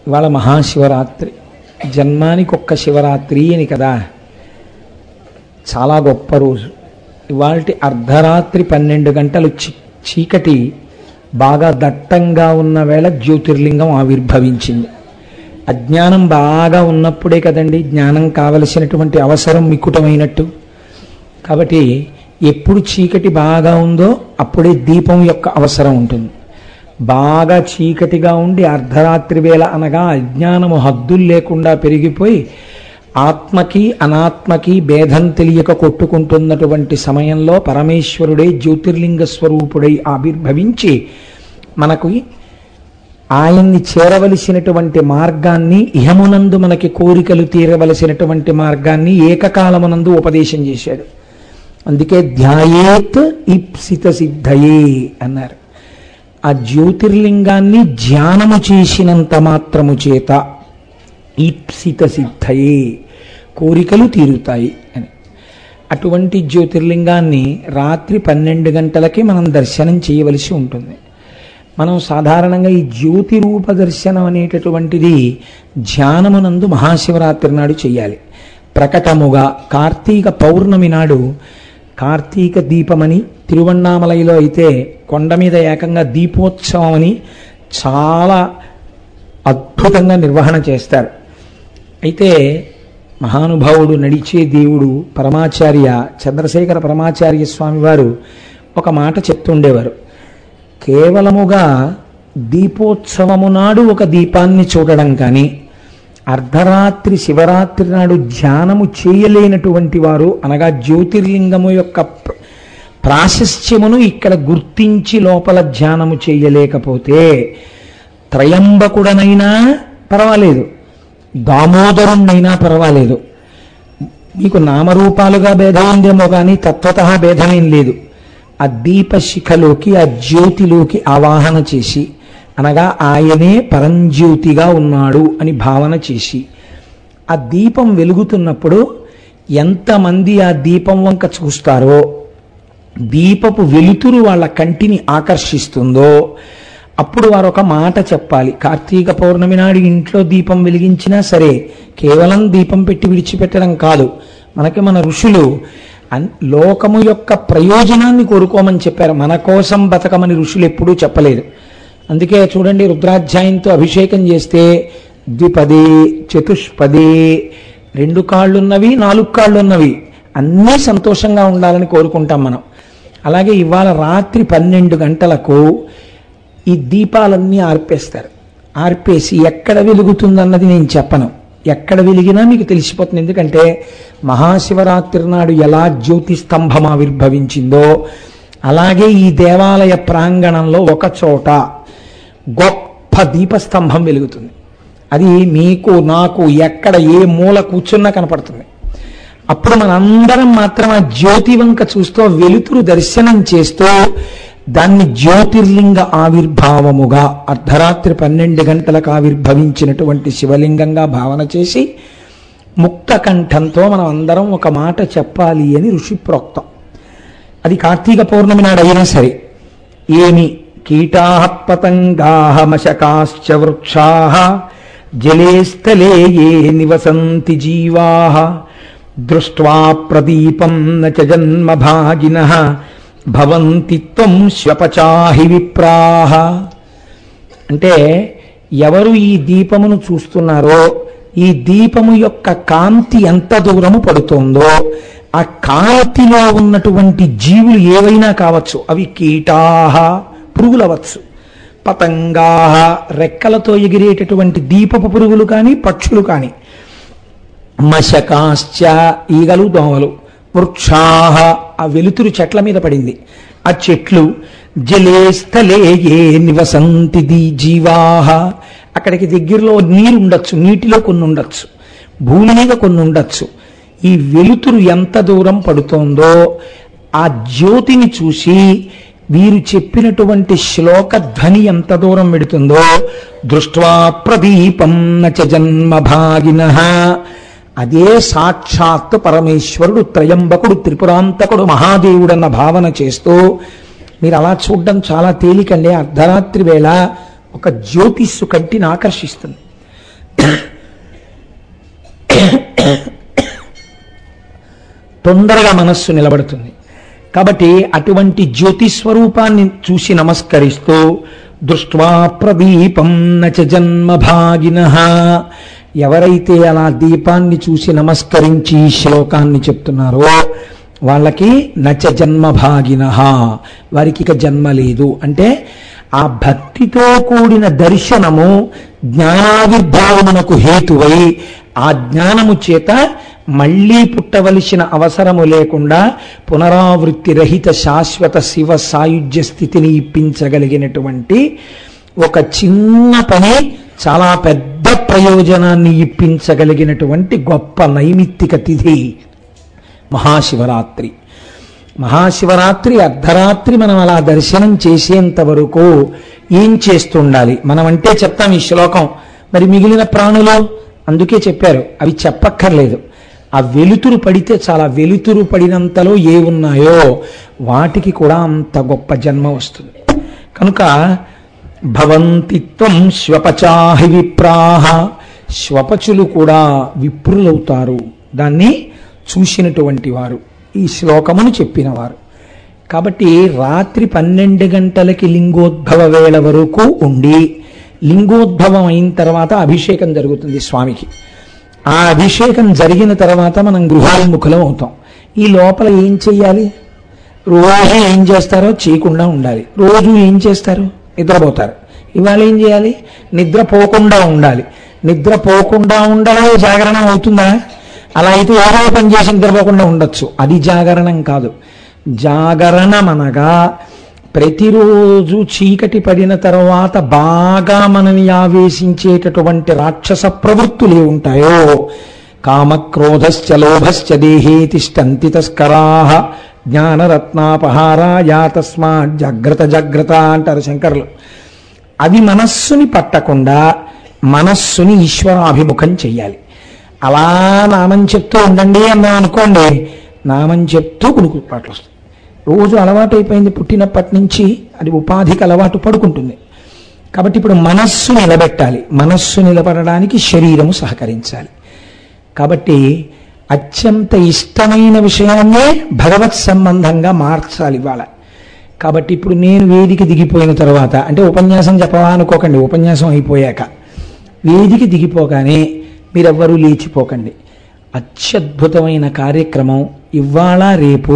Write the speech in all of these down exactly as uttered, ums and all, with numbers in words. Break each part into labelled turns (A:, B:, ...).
A: ఇవాళ మహాశివరాత్రి, జన్మానికి ఒక్క శివరాత్రి అని కదా, చాలా గొప్ప రోజు. ఇవాల్టి అర్ధరాత్రి పన్నెండు గంటలు చి చీకటి బాగా దట్టంగా ఉన్న వేళ జ్యోతిర్లింగం ఆవిర్భవించింది. అజ్ఞానం బాగా ఉన్నప్పుడే కదండి జ్ఞానం కావలసినటువంటి అవసరం మిక్కుటమైనట్టు. కాబట్టి ఎప్పుడు చీకటి బాగా ఉందో అప్పుడే దీపం యొక్క అవసరం ఉంటుంది. బాగా చీకటిగా ఉండి అర్ధరాత్రి వేళ అనగా అజ్ఞానము హద్దులు లేకుండా పెరిగిపోయి ఆత్మకి అనాత్మకి భేదం తెలియక కొట్టుకుంటున్నటువంటి సమయంలో పరమేశ్వరుడే జ్యోతిర్లింగ స్వరూపుడై ఆవిర్భవించి మనకు ఆయన్ని చేరవలసినటువంటి మార్గాన్ని, ఇహమునందు మనకి కోరికలు తీరవలసినటువంటి మార్గాన్ని ఏకకాలమునందు ఉపదేశం చేశాడు. అందుకే ధ్యాయేత్ ఈప్సిత సిద్ధయే అన్నారు. ఆ జ్యోతిర్లింగాన్ని ధ్యానము చేసినంత మాత్రము చేత ఈప్సిత సిద్ధయే, కోరికలు తీరుతాయి అని. అటువంటి జ్యోతిర్లింగాన్ని రాత్రి పన్నెండు గంటలకి మనం దర్శనం చేయవలసి ఉంటుంది. మనం సాధారణంగా ఈ జ్యోతి రూప దర్శనం అనేటటువంటిది ధ్యానమునందు మహాశివరాత్రి నాడు చేయాలి. ప్రకటముగా కార్తీక పౌర్ణమి నాడు కార్తీక దీపమని, తిరువన్నామలైలో అయితే కొండ మీద ఏకంగా దీపోత్సవం అని చాలా అద్భుతంగా నిర్వహణ చేస్తారు. అయితే మహానుభావుడు, నడిచే దేవుడు పరమాచార్య చంద్రశేఖర పరమాచార్య స్వామి వారు ఒక మాట చెప్తుండేవారు. కేవలముగా దీపోత్సవము నాడు ఒక దీపాన్ని చూడడం కానీ, అర్ధరాత్రి శివరాత్రి నాడు ధ్యానము చేయలేనటువంటి వారు, అనగా జ్యోతిర్లింగము యొక్క ప్రాశస్త్యమును ఇక్కడ గుర్తించి లోపల ధ్యానము చేయలేకపోతే త్రయంబకుడనైనా పర్వాలేదు, దామోదరుణ్ణైనా పర్వాలేదు, మీకు నామరూపాలుగా భేదం ఉందేమో కానీ తత్వతః భేదమేం లేదు. ఆ దీపశిఖలోకి, ఆ జ్యోతిలోకి ఆవాహన చేసి, అనగా ఆయనే పరంజ్యోతిగా ఉన్నాడు అని భావన చేసి, ఆ దీపం వెలుగుతున్నప్పుడు ఎంతమంది ఆ దీపం వంక చూస్తారో, దీపపు వెలుతురు వాళ్ళ కంటిని ఆకర్షిస్తుందో అప్పుడు వారు ఒక మాట చెప్పాలి. కార్తీక పౌర్ణమి నాడు ఇంట్లో దీపం వెలిగించినా సరే కేవలం దీపం పెట్టి విడిచిపెట్టడం కాదు. మనకి మన ఋషులు లోకము యొక్క ప్రయోజనాన్ని కోరుకోమని చెప్పారు. మన కోసం బతకమని ఋషులు ఎప్పుడూ చెప్పలేదు. అందుకే చూడండి, రుద్రాధ్యాయంతో అభిషేకం చేస్తే ద్విపదే చతుష్పదే, రెండు కాళ్ళున్నవి నాలుగు కాళ్ళున్నవి అన్నీ సంతోషంగా ఉండాలని కోరుకుంటాం మనం. అలాగే ఇవాళ రాత్రి పన్నెండు గంటలకు ఈ దీపాలన్నీ ఆర్పేస్తారు. ఆర్పేసి ఎక్కడ వెలుగుతుందన్నది నేను చెప్పను, ఎక్కడ వెలిగినా మీకు తెలిసిపోతుంది. ఎందుకంటే మహాశివరాత్రి నాడు ఎలా జ్యోతి స్తంభం ఆవిర్భవించిందో అలాగే ఈ దేవాలయ ప్రాంగణంలో ఒక చోట గొప్ప దీపస్తంభం వెలుగుతుంది. అది మీకు నాకు ఎక్కడ ఏ మూల కూర్చున్నా కనపడుతుంది. అప్పుడు మనందరం మాత్రం ఆ జ్యోతి వంక చూస్తూ వెలుతురు దర్శనం చేస్తూ దాన్ని జ్యోతిర్లింగ ఆవిర్భావముగా అర్ధరాత్రి పన్నెండు గంటలకు ఆవిర్భవించినటువంటి శివలింగంగా భావన చేసి ముక్త కంఠంతో మనం అందరం ఒక మాట చెప్పాలి అని ఋషి ప్రోక్తం. అది కార్తీక పౌర్ణమి నాడు అయినా సరే. ఏమి కీటాః పతంగాః మశకాశ్చ వృక్షాః జలే స్థలే ఏ నివసంతి జీవాః దృష్ట్వా ప్రదీపం న చ జన్మభాగినః భవంతి త్వం శ్వపచాహి విప్రాః. అంటే ఎవరు ఈ దీపమును చూస్తున్నారో ఈ దీపము యొక్క కాంతి ఎంత దూరము పడుతోందో ఆ కాంతిలో ఉన్నటువంటి జీవులు ఏవైనా కావచ్చు. అవి కీటాః, పురుగులవచ్చు, పతంగాః, రెక్కలతో ఎగిరేటటువంటి దీపపు పురుగులు కానీ పక్షులు కానీ, మశకాశ్చ, ఈగలు దోమలు, వృక్షాః, ఆ వెలుతురు చెట్ల మీద పడింది ఆ చెట్లు, జలే స్థలే ఏ నివసంతి జీవాః, అక్కడికి దగ్గరలో నీరు ఉండొచ్చు, నీటిలో కొన్ని ఉండొచ్చు, భూమి మీద కొన్ని ఉండొచ్చు. ఈ వెలుతురు ఎంత దూరం పడుతోందో ఆ జ్యోతిని చూసి వీరు చెప్పినటువంటి శ్లోక ధ్వని ఎంత దూరం పెడుతుందో దృష్ట్వా ప్రదీపం న చ జన్మభాగినః, అదే సాక్షాత్ పరమేశ్వరుడు, త్రయంబకుడు, త్రిపురాంతకుడు, మహాదేవుడన్న భావన చేస్తూ మీరు అలా చూడడం చాలా తేలికండి. అర్ధరాత్రి వేళ ఒక జ్యోతిస్సు కంటిని ఆకర్షిస్తుంది. తొందరగా మనస్సు నిలబడుతుంది. కాబట్టి అటువంటి జ్యోతి స్వరూపాన్ని చూసి నమస్కరిస్తూ దృష్ట్వా ప్రదీపం నచ జన్మభాగినః, ఎవరైతే అలా దీపాన్ని చూసి నమస్కరించి శ్లోకాన్ని చెప్తున్నారో వాళ్ళకి నచ జన్మభాగినః, వారికి ఇక జన్మ లేదు. అంటే ఆ భక్తితో కూడిన దర్శనము జ్ఞానావిర్భావమునకు హేతువై ఆ జ్ఞానము చేత మళ్లీ పుట్టవలసిన అవసరము లేకుండా పునరావృత్తి రహిత శాశ్వత శివ సాయుధ్య స్థితిని ఇప్పించగలిగినటువంటి ఒక చిన్న పని చాలా పెద్ద ప్రయోజనాన్ని ఇప్పించగలిగినటువంటి గొప్ప నైమిత్తిక తిథి మహాశివరాత్రి. మహాశివరాత్రి అర్ధరాత్రి మనం అలా దర్శనం చేసేంత వరకు ఏం చేస్తుండాలి? మనం అంటే చెప్తాం ఈ శ్లోకం, మరి మిగిలిన ప్రాణులు అందుకే చెప్పారు, అవి చెప్పక్కర్లేదు. ఆ వెలుతురు పడితే చాలా, వెలుతురు పడినంతలో ఏ ఉన్నాయో వాటికి కూడా అంత గొప్ప జన్మ వస్తుంది. కనుక భవంతి త్వం శ్వపచాహి విప్రాహ, శ్వపచులు కూడా విప్రులవుతారు దాన్ని చూసినటువంటి వారు, ఈ శ్లోకమును చెప్పినవారు. కాబట్టి రాత్రి పన్నెండు గంటలకి లింగోద్భవ వేళ వరకు ఉండి, లింగోద్భవం అయిన తర్వాత అభిషేకం జరుగుతుంది స్వామికి. ఆ అభిషేకం జరిగిన తర్వాత మనం గృహాభిముఖులం అవుతాం. ఈ లోపల ఏం చెయ్యాలి? రోజు ఏం చేస్తారో చేయకుండా ఉండాలి. రోజు ఏం చేస్తారు? నిద్రపోతారు. ఇవాళ ఏం చేయాలి? నిద్రపోకుండా ఉండాలి. నిద్రపోకుండా ఉండడం జాగరణం అవుతుందా? అలా అయితే ఏదో పని చేసి నిద్రపోకుండా ఉండొచ్చు, అది జాగరణం కాదు. జాగరణం అనగా ప్రతిరోజు చీకటి పడిన తర్వాత బాగా మనని ఆవేశించేటటువంటి రాక్షస ప్రవృత్తులు ఏ ఉంటాయో, కామక్రోధశ్చ లోభశ్చ దేహే తిష్టంతి తస్కరాః జ్ఞానరత్నాపహారాయ తస్మాత్ జాగ్రత్త జాగ్రత్త అంటారు శంకరులు. అవి మనస్సుని పట్టకుండా మనస్సుని ఈశ్వరాభిముఖం చెయ్యాలి. అలా నామం చెప్తూ ఉండండి అన్నాం అనుకోండి, నామం చెప్తూ కునుకుపాట్లు వస్తుంది. రోజు అలవాటు అయిపోయింది, పుట్టినప్పటి నుంచి అది ఉపాధికి అలవాటు పడుకుంటుంది. కాబట్టి ఇప్పుడు మనస్సు నిలబెట్టాలి. మనస్సు నిలబడడానికి శరీరము సహకరించాలి. కాబట్టి అత్యంత ఇష్టమైన విషయాన్నే భగవత్ సంబంధంగా మార్చాలి ఇవాళ. కాబట్టి ఇప్పుడు నేను వేదిక దిగిపోయిన తర్వాత, అంటే ఉపన్యాసం చెప్పవా అనుకోకండి, ఉపన్యాసం అయిపోయాక వేదిక దిగిపోగానే మీరెవ్వరూ లేచిపోకండి. అత్యద్భుతమైన కార్యక్రమం ఇవాళ రేపు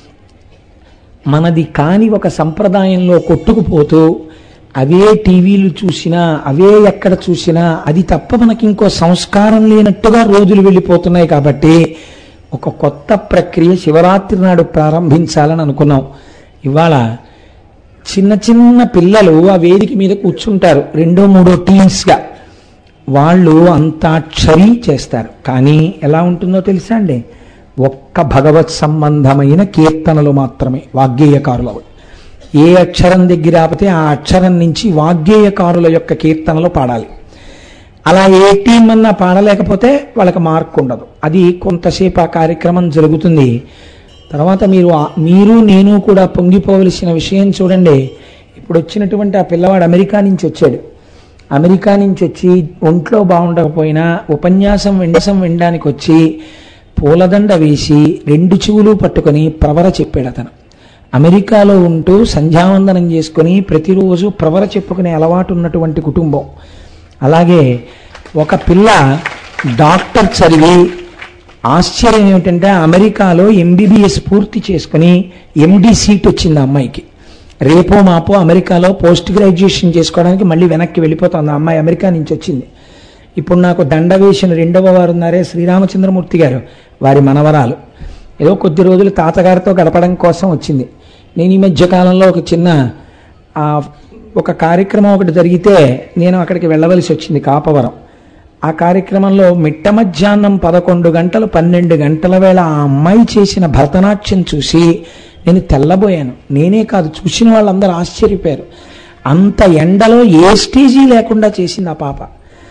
A: మనది కాని ఒక సంప్రదాయంలో కొట్టుకుపోతూ అవే టీవీలు చూసినా అవే ఎక్కడ చూసినా అది తప్ప మనకి ఇంకో సంస్కారం లేనట్టుగా రోజులు వెళ్ళిపోతున్నాయి. కాబట్టి ఒక కొత్త ప్రక్రియ శివరాత్రి నాడు ప్రారంభించాలని అనుకున్నాం. ఇవాళ చిన్న చిన్న పిల్లలు ఆ వేదిక మీద కూర్చుంటారు, రెండో మూడో టీమ్స్గా. వాళ్ళు అంతాక్షరి చేస్తారు. కానీ ఎలా ఉంటుందో తెలుసా అండి? ఒక్క భగవత్ సంబంధమైన కీర్తనలు మాత్రమే వాగ్గేయకారులవి. ఏ అక్షరం దగ్గర ఆపితే ఆ అక్షరం నుంచి వాగ్గేయకారుల యొక్క కీర్తనలు పాడాలి. అలా ఏ టీం అన్నా పాడలేకపోతే వాళ్ళకి మార్క్ ఉండదు. అది కొంతసేపు ఆ కార్యక్రమం జరుగుతుంది. తర్వాత మీరు మీరు నేను కూడా పొంగిపోవలసిన విషయం చూడండి. ఇప్పుడు వచ్చినటువంటి ఆ పిల్లవాడు అమెరికా నుంచి వచ్చాడు. అమెరికా నుంచి వచ్చి ఒంట్లో బాగుండకపోయినా ఉపన్యాసం విండసం వినడానికి వచ్చి పూలదండ వేసి రెండు చెవులు పట్టుకొని ప్రవర చెప్పాడు అతను. అమెరికాలో ఉంటూ సంధ్యావందనం చేసుకుని ప్రతిరోజు ప్రవర చెప్పుకునే అలవాటు ఉన్నటువంటి కుటుంబం. అలాగే ఒక పిల్ల డాక్టర్ చదివి ఆశ్చర్యం ఏమిటంటే అమెరికాలో ఎంబీబీఎస్ పూర్తి చేసుకుని ఎండి సీట్ వచ్చింది ఆ అమ్మాయికి. రేపో మాపో అమెరికాలో పోస్ట్ గ్రాడ్యుయేషన్ చేసుకోవడానికి మళ్ళీ వెనక్కి వెళ్ళిపోతుంది ఆ అమ్మాయి. అమెరికా నుంచి వచ్చింది. ఇప్పుడు నాకు దండ వేసిన రెండవ వారు ఉన్నారే శ్రీరామచంద్రమూర్తి గారు, వారి మనవరాలు. ఏదో కొద్ది రోజులు తాతగారితో గడపడం కోసం వచ్చింది. నేను ఈ మధ్య కాలంలో ఒక చిన్న ఒక కార్యక్రమం ఒకటి జరిగితే నేను అక్కడికి వెళ్ళవలసి వచ్చింది, కాపవరం. ఆ కార్యక్రమంలో మిట్ట మధ్యాహ్నం పదకొండు గంటలు పన్నెండు గంటల వేళ ఆ అమ్మాయి చేసిన భరతనాట్యం చూసి నేను తెల్లబోయాను. నేనే కాదు, చూసిన వాళ్ళందరూ ఆశ్చర్యపోయారు. అంత ఎండలో ఏ స్టేజీ లేకుండా చేసింది ఆ పాప.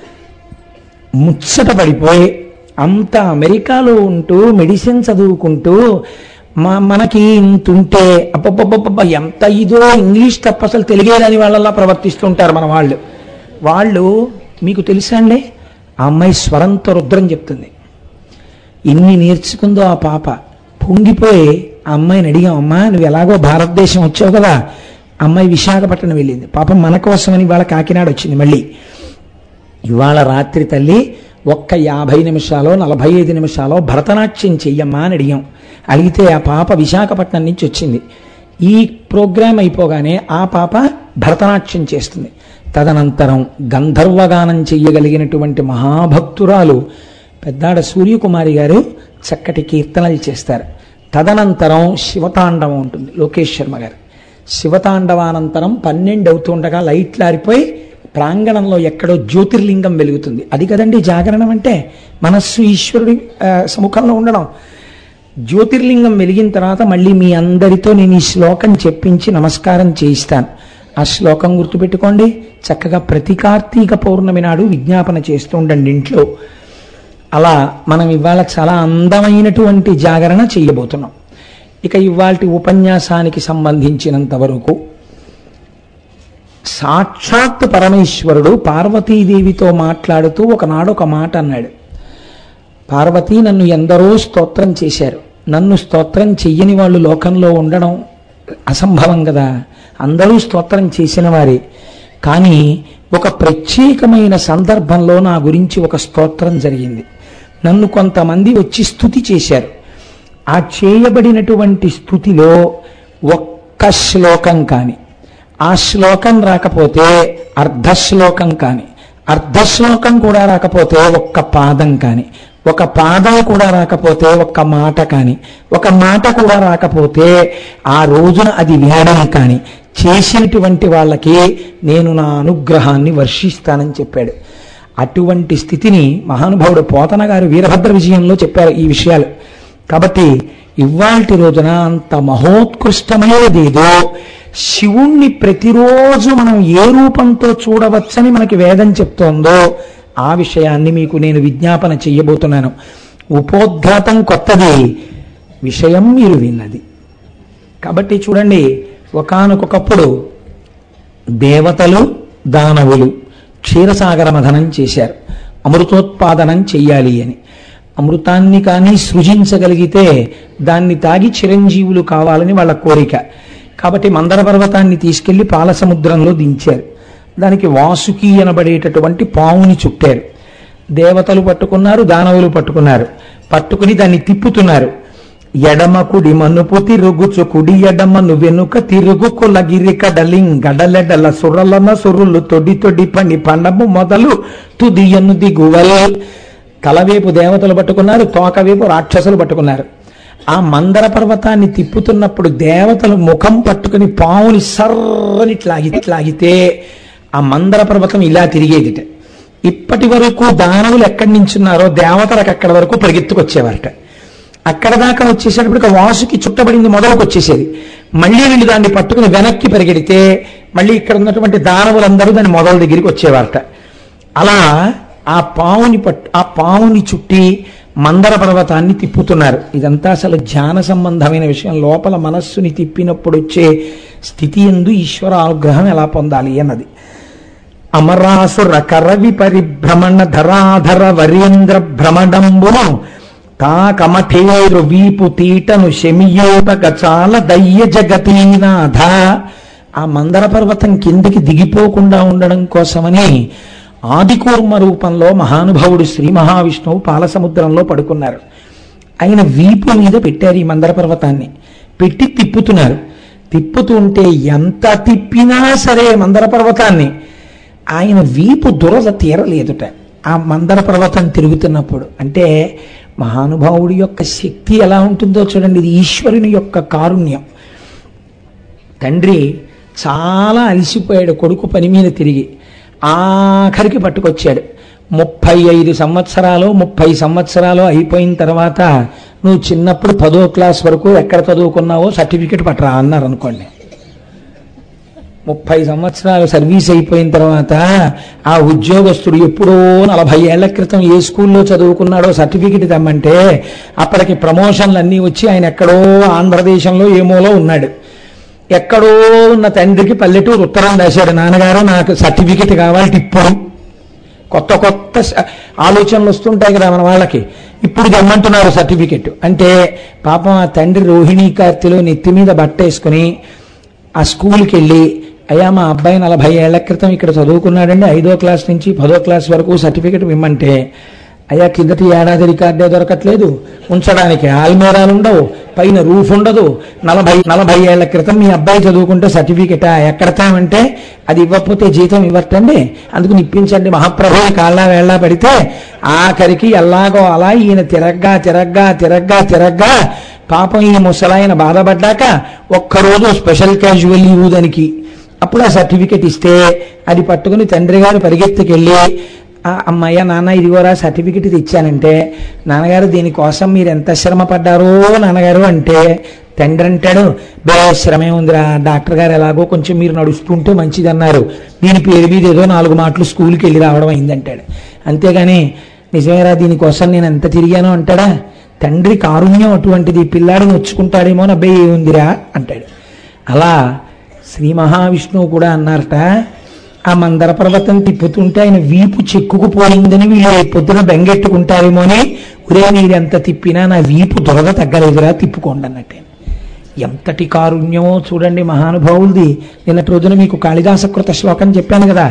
A: ముచ్చట పడిపోయి అంత అమెరికాలో ఉంటూ మెడిసిన్ చదువుకుంటూ మా మనకి ఇంతుంటే అబ్బబ్బబ్బబ్బ ఎంత ఇదో, ఇంగ్లీష్ తప్ప అసలు తెలియలేని వాళ్ళలా ప్రవర్తిస్తుంటారు మన వాళ్ళు. వాళ్ళు మీకు తెలుసా అండి, ఆ అమ్మాయి స్వరంతో రుద్రం చెప్తుంది. ఎన్ని నేర్చుకుందో ఆ పాప. పొంగిపోయి ఆ అమ్మాయిని అడిగాం, అమ్మా నువ్వు ఎలాగో భారతదేశం వచ్చావు కదా. అమ్మాయి విశాఖపట్నం వెళ్ళింది. పాపం మన కోసమని ఇవాళ కాకినాడ వచ్చింది. మళ్ళీ ఇవాళ రాత్రి తల్లి ఒక్క యాభై నిమిషాలో నలభై ఐదు నిమిషాలో భరతనాట్యం చెయ్యమ్మా అని అడిగాం. అడిగితే ఆ పాప విశాఖపట్నం నుంచి వచ్చింది. ఈ ప్రోగ్రాం అయిపోగానే ఆ పాప భరతనాట్యం చేస్తుంది. తదనంతరం గంధర్వగానం చెయ్యగలిగినటువంటి మహాభక్తురాలు పెద్దాడ సూర్యకుమారి గారు చక్కటి కీర్తనలు చేస్తారు. తదనంతరం శివతాండవం ఉంటుంది. లోకేష్ శర్మ గారు శివతాండవానంతరం పన్నెండు అవుతుండగా లైట్లు ఆరిపోయి ప్రాంగణంలో ఎక్కడో జ్యోతిర్లింగం వెలుగుతుంది. అది కదండి జాగరణం అంటే, మనస్సు ఈశ్వరుడి సముఖంలో ఉండడం. జ్యోతిర్లింగం వెలిగిన తర్వాత మళ్ళీ మీ అందరితో నేను ఈ శ్లోకం చెప్పించి నమస్కారం చేయిస్తాను. ఆ శ్లోకం గుర్తుపెట్టుకోండి. చక్కగా ప్రతి కార్తీక పౌర్ణమి నాడు విజ్ఞాపన చేస్తూ ఉండండి ఇంట్లో. అలా మనం ఇవాళ చాలా అందమైనటువంటి జాగరణ చేయబోతున్నాం. ఇక ఇవాల్టి ఉపన్యాసానికి సంబంధించినంత వరకు సాక్షాత్ పరమేశ్వరుడు పార్వతీదేవితో మాట్లాడుతూ ఒకనాడు ఒక మాట అన్నాడు. పార్వతీ, నన్ను ఎందరో స్తోత్రం చేశారు. నన్ను స్తోత్రం చెయ్యని వాళ్ళు లోకంలో ఉండడం అసంభవం కదా. అందరూ స్తోత్రం చేసిన వారే. కానీ ఒక ప్రత్యేకమైన సందర్భంలో నా గురించి ఒక స్తోత్రం జరిగింది. నన్ను కొంతమంది వచ్చి స్తుతి చేశారు. ఆ చేయబడినటువంటి స్తుతిలో ఒక్క శ్లోకం కానీ, ఆ శ్లోకం రాకపోతే అర్ధశ్లోకం కానీ, అర్ధశ్లోకం కూడా రాకపోతే ఒక్క పాదం కానీ, ఒక పాదం కూడా రాకపోతే ఒక్క మాట కానీ, ఒక మాట కూడా రాకపోతే ఆ రోజున అది వినడం కానీ చేసినటువంటి వాళ్ళకి నేను నా అనుగ్రహాన్ని వర్షిస్తానని చెప్పాడు. అటువంటి స్థితిని మహానుభావుడు పోతన గారు వీరభద్ర విజయంలో చెప్పారు ఈ విషయాలు. కాబట్టి ఇవాల్టి రోజున అంత మహోత్కృష్టమైనదేదో శివుణ్ణి ప్రతిరోజు మనం ఏ రూపంతో చూడవచ్చని మనకి వేదం చెప్తోందో ఆ విషయాన్ని మీకు నేను విజ్ఞాపన చెయ్యబోతున్నాను. ఉపోద్ఘాతం కొత్తది, విషయం మీరు విన్నది. కాబట్టి చూడండి, ఒకానొకప్పుడు దేవతలు దానవులు క్షీరసాగర మథనం చేశారు. అమృతోత్పాదనం చెయ్యాలి అని. అమృతాన్ని కానీ సృజించగలిగితే దాన్ని తాగి చిరంజీవులు కావాలని వాళ్ళ కోరిక. కాబట్టి మందర పర్వతాన్ని తీసుకెళ్లి పాల సముద్రంలో దించారు. దానికి వాసుకి అనబడేటటువంటి పావుని చుట్టారు. దేవతలు పట్టుకున్నారు, దానవులు పట్టుకున్నారు. పట్టుకుని దాన్ని తిప్పుతున్నారు. ఎడమ కుడి మనుపు తిరుగుచు కుడి ఎడమను వెనుక తిరుగు కొలగిరి కడలింగ్ గడలెడల సుర్రలన సుర్రులు తొడి తొడి పని పండము మొదలు తుదియను దిగువల్. తలవేపు దేవతలు పట్టుకున్నారు, తోకవేపు రాక్షసులు పట్టుకున్నారు. ఆ మందర పర్వతాన్ని తిప్పుతున్నప్పుడు దేవతలు ముఖం పట్టుకుని పావుని సర్రని ఇట్లాగి ఇట్లాగితే ఆ మందర పర్వతం ఇలా తిరిగేదిట. ఇప్పటి వరకు దానవులు ఎక్కడి నుంచున్నారో దేవతలకు అక్కడి వరకు పరిగెత్తుకొచ్చేవారట. అక్కడ దాకా వచ్చేసేటప్పటికి వాసుకి చుట్టబడింది మొదలకు వచ్చేసేది. మళ్ళీ వీళ్ళు దాన్ని పట్టుకుని వెనక్కి పరిగెడితే మళ్ళీ ఇక్కడ ఉన్నటువంటి దానవులందరూ దాని మొదల దగ్గరికి వచ్చేవారట. అలా ఆ పావుని పట్టు ఆ పావుని చుట్టి మందర పర్వతాన్ని తిప్పుతున్నారు. ఇదంతా అసలు ధ్యాన సంబంధమైన విషయం. లోపల మనస్సుని తిప్పినప్పుడు వచ్చే స్థితి యందు ఈశ్వర అనుగ్రహం ఎలా పొందాలి అన్నది. అమరాసుర కరవి పరిభ్రమణ ధరాధర వరేంద్ర భ్రమడంబును తా కమఠేరు వీపు తీటను శమియోట గచాల దయ్య జగతీనాథ. ఆ మందర పర్వతం కిందికి దిగిపోకుండా ఉండడం కోసమని ఆదికూర్మ రూపంలో మహానుభావుడు శ్రీ మహావిష్ణువు పాలసముద్రంలో పడుకున్నారు. ఆయన వీపు మీద పెట్టారు ఈ మందర పర్వతాన్ని. పెట్టి తిప్పుతున్నారు. తిప్పుతుంటే ఎంత తిప్పినా సరే మందర పర్వతాన్ని ఆయన వీపు దురద తీరలేదుట ఆ మందర పర్వతం తిరుగుతున్నప్పుడు. అంటే మహానుభావుడి యొక్క శక్తి ఎలా ఉంటుందో చూడండి. ఇది ఈశ్వరుని యొక్క కారుణ్యం. తండ్రి చాలా అలసిపోయాడు కొడుకు పని మీద తిరిగి. ఆఖరికి పట్టుకొచ్చాడు. ముప్పై ఐదు సంవత్సరాలు ముప్పై సంవత్సరాలు అయిపోయిన తర్వాత నువ్వు చిన్నప్పుడు పదో క్లాస్ వరకు ఎక్కడ చదువుకున్నావో సర్టిఫికెట్ పట్టరా అన్నారు అనుకోండి. ముప్పై సంవత్సరాలు సర్వీస్ అయిపోయిన తర్వాత ఆ ఉద్యోగస్తుడు ఎప్పుడో నలభై ఏళ్ల క్రితం ఏ స్కూల్లో చదువుకున్నాడో సర్టిఫికెట్ తెమ్మంటే అప్పటికి ప్రమోషన్లు అన్నీ వచ్చి ఆయన ఎక్కడో ఆంధ్రదేశంలో ఏమోలో ఉన్నాడు. ఎక్కడో ఉన్న తండ్రికి పల్లెటూరు ఉత్తరం రాశాడు, నాన్నగారు నాకు సర్టిఫికెట్ కావాలి ఇప్పుడు. కొత్త కొత్త ఆలోచనలు వస్తుంటాయి కదా మన వాళ్ళకి. ఇప్పుడు తెమ్మంటున్నారు సర్టిఫికెట్. అంటే పాపం ఆ తండ్రి రోహిణీ కార్తెలో నెత్తి మీద బట్ట వేసుకుని ఆ స్కూల్కి వెళ్ళి, అయ్యా మా అబ్బాయి నలభై ఏళ్ల క్రితం ఇక్కడ చదువుకున్నాడండి, ఐదో క్లాస్ నుంచి పదో క్లాస్ వరకు సర్టిఫికెట్ ఇమ్మంటే, అయ్యా కిందటి ఏడాది రికార్డే దొరకట్లేదు, ఉంచడానికి ఆల్మేరాలు ఉండవు, పైన రూఫ్ ఉండదు, నలభై నలభై ఏళ్ల క్రితం మీ అబ్బాయి చదువుకుంటే సర్టిఫికెటా ఎక్కడతామంటే అది ఇవ్వకపోతే జీతం ఇవ్వటండి, అందుకు నిప్పించండి మహాప్రభుని కాళ్ళ వేళ్ళ పడితే ఆఖరికి ఎలాగో అలా ఈయన తిరగ్గా తిరగ్గా తిరగ్గా తిరగ్గా పాపం ఈ ముసలాయన బాధపడ్డాక ఒక్కరోజు స్పెషల్ క్యాజువల్ లీవ్ దానికి అప్పుడు ఆ సర్టిఫికెట్ ఇస్తే అది పట్టుకుని తండ్రి గారు పరిగెత్తుకెళ్ళి, అమ్మయ్య నాన్న ఇదిగోరా సర్టిఫికెట్ ఇచ్చానంటే, నాన్నగారు దీనికోసం మీరు ఎంత శ్రమ పడ్డారో నాన్నగారు అంటే, తండ్రి అంటాడు, బే శ్రమే ఉందిరా, డాక్టర్ గారు ఎలాగో కొంచెం మీరు నడుస్తుంటే మంచిది అన్నారు, దీని పేరు మీద ఏదో నాలుగు మాటలు స్కూల్కి వెళ్ళి రావడం అయిందంటాడు. అంతేగాని నిజమేరా దీనికోసం నేను ఎంత తిరిగానో అంటాడా? తండ్రి కారుణ్యం అటువంటిది, పిల్లాడిని వచ్చుకుంటాడేమో అని అబ్బాయి ఏముందిరా అంటాడు. అలా శ్రీ మహావిష్ణువు కూడా అన్నారట, ఆ మందర పర్వతం తిప్పుతుంటే ఆయన వీపు చెక్కుకుపోయిందని వీళ్ళు పొద్దున బెంగెట్టుకుంటారేమో అని, ఒరే మీరు ఎంత తిప్పినా నా వీపు దురద తగ్గలేదురా తిప్పుకోండి అన్నట్టే. ఎంతటి కారుణ్యమో చూడండి మహానుభావులది. నిన్నటి రోజున మీకు కాళిదాసకృత శ్లోకం చెప్పాను కదా,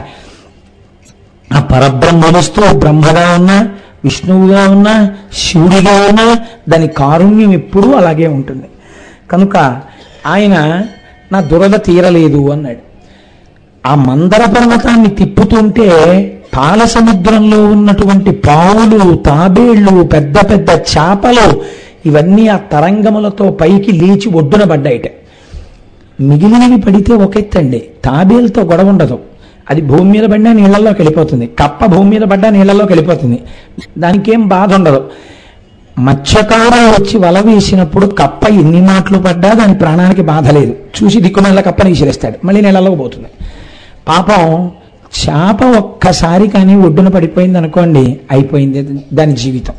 A: ఆ పరబ్రహ్మవస్తు బ్రహ్మగా ఉన్నా, విష్ణువుగా ఉన్నా, శివుడిగా ఉన్నా దాని కారుణ్యం ఎప్పుడూ అలాగే ఉంటుంది. కనుక ఆయన నా దురద తీరలేదు అన్నాడు. ఆ మందర పర్వతాన్ని తిప్పుతుంటే పాల సముద్రంలో ఉన్నటువంటి పావులు, తాబేళ్లు, పెద్ద పెద్ద చేపలు ఇవన్నీ ఆ తరంగములతో పైకి లేచి ఒడ్డున పడ్డాయిట. మిగిలినవి పడితే ఒకెత్తండి, తాబేలతో గొడవ ఉండదు, అది భూమి మీద పడినా నీళ్లలోకి వెళ్ళిపోతుంది, కప్ప భూమి మీద పడ్డా నీళ్లలోకి వెళ్ళిపోతుంది, దానికేం బాధ ఉండదు. మత్స్యకారులు వచ్చి వల వేసినప్పుడు కప్ప ఎన్ని మాటలు పడ్డా దాని ప్రాణానికి బాధ లేదు, చూసి దిక్కుమల్ల కప్పని విసిరేస్తాడు, మళ్ళీ నీళ్ళలోకి పోతుంది. పాపం చేప ఒక్కసారి కానీ ఒడ్డున పడిపోయింది అనుకోండి, అయిపోయింది దాని జీవితం.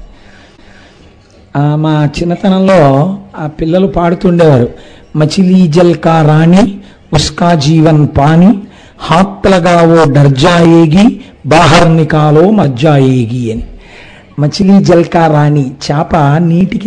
A: మా చిన్నతనంలో ఆ పిల్లలు పాడుతుండేవారు, మచిలీ జల్ కా రాణి ఉస్కా జీవన్ పాని హాత్ లగావో డర్జాయేగి బాహర్ నికాలో మజ్జాయేగి అని. మచిలీ జల్ కా రాణి, చేప నీటికి